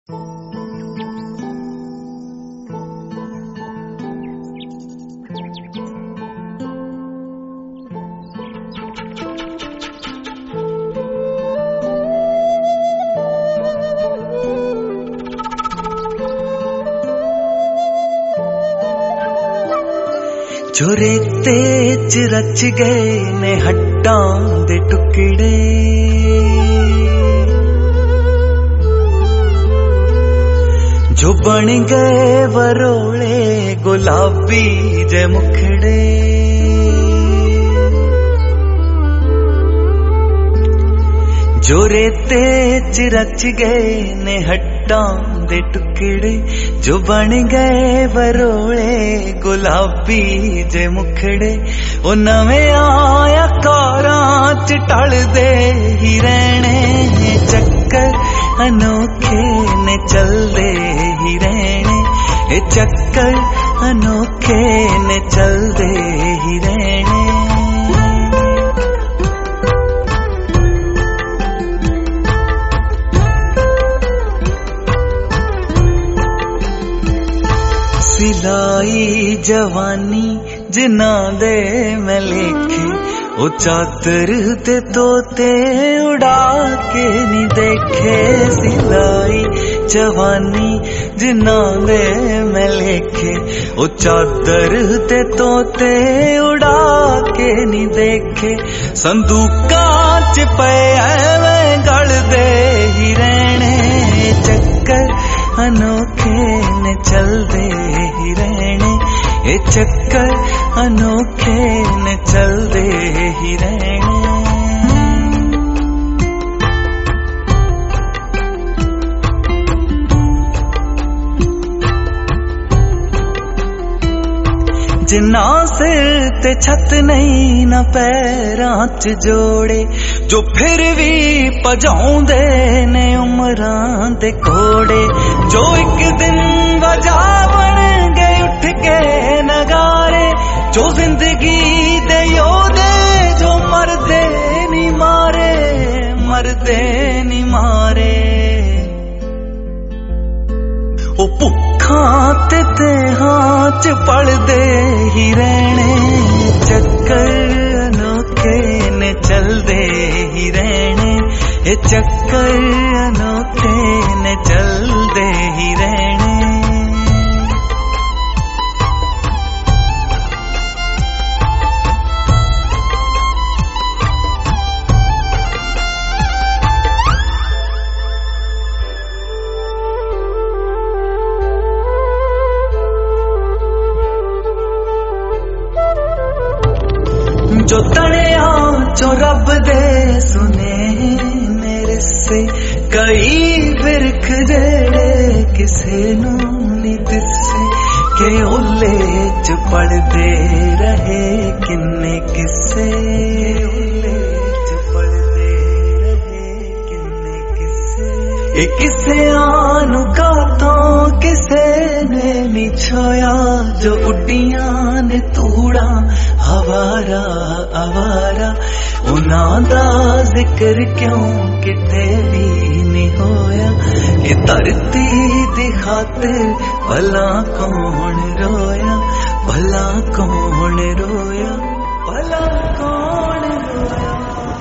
जो रेते च रच गए ने हट्टां दे टुकड़े, जो बन गए वरोले गुलाबी जे मुखड़े। जो रेते च रच गए ने हट्टां दे टुकड़े, जो बन गए वरोले गुलाबी जे मुखड़े। ओ नवें आया कारां च टलदे ही रहने, चक्कर अनोखे ने चलदे ही रहने। ए चक्कर अनोखे ने चलदे ही रहने। सिलाई जवानी जिन्हां दे मैं लेखे, ओ चादर ते तोते उड़ा के नी देखे। सिलाई जवानी जिन्हां दे मैं लेखे, ओ चादर ते तोते उड़ा के नी देखे। संदूकां च पे एवें गलदे ही रहने, चक्कर अनोखे ने चलदे ही रहने। ए चक्कर अनोखे ने चलदे ही रहने। जिन्ना सिर ते छत नहीं ना पैरां च जोड़े, जो फिर भी भजाउंदे ने उमरां दे घोड़े। जो एक दिन वजावन गए उठ के नगारे, जो जिंदगी दे योदे जो मरदे नी मारे, मरदे नी मारे। ओ भुखां ते तेहां च पलदे ही रहने, चक्कर अनोखे ने चलदे ही रहने। ए चक्कर अनोखे ने चलदे ही रहने। जो तड़िया चो रब दे सुने मेरे से, कई बिरख जेड़े किसे नू नी दिसे। के ओले च पढ़दे रहे किन्ने किसे, ओले च पढ़दे रहे किन्ने किसे। ए किसे आनु गातों किसे ने नी छोया, जो उड्डियां ने तूड़ा आवारा आवारा। उन्हां दा जिक्र क्यों किते भी नहीं होया, ये धरती दी खातिर भला कौन रोया, भला कौन रोया, भला कौन रोया।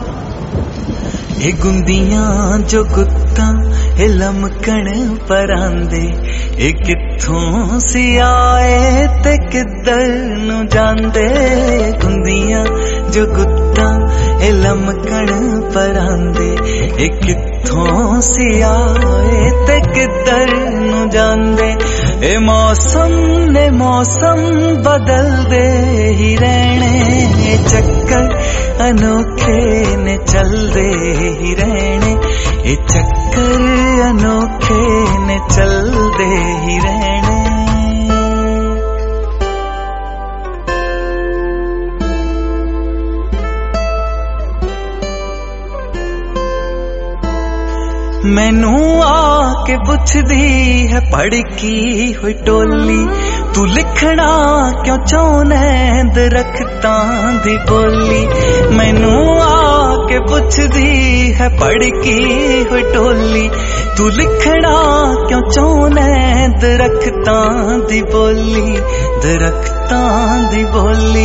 ये गुंदियां जो गुत्ता ए लमकण परांदे, ए कित्थों सी आए ते किधर नू जांदे। गुंदियां जो गुत्ता ए लमकण परांदे, ए कित्थों सी आए ते किधर नू जांदे। ए मौसम ने मौसम बदलदे ही रहने, चक्कर अनोखे ने चलदे ही रहने। ए चक्कर अनोखे ने चलदे ही रहने। मैनू आके पुछदी है पढ़की हुई टोली, तू लिखना क्यों चाहना दरख्तां दी बोली। मैनू आके पुछदी है पढ़की हुई टोली, तू लिखना क्यों चाहना दरख्तां दी बोली, दरख्तां दी बोली।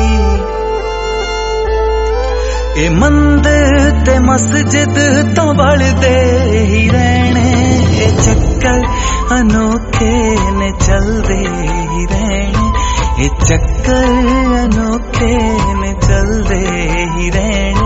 ए मंदिर ते मस्जिद तो बढ़दे ही रहने, ए चक्कर अनोखे ने चलदे ही रहने, ए चक्कर अनोखे ने चलदे ही रहने।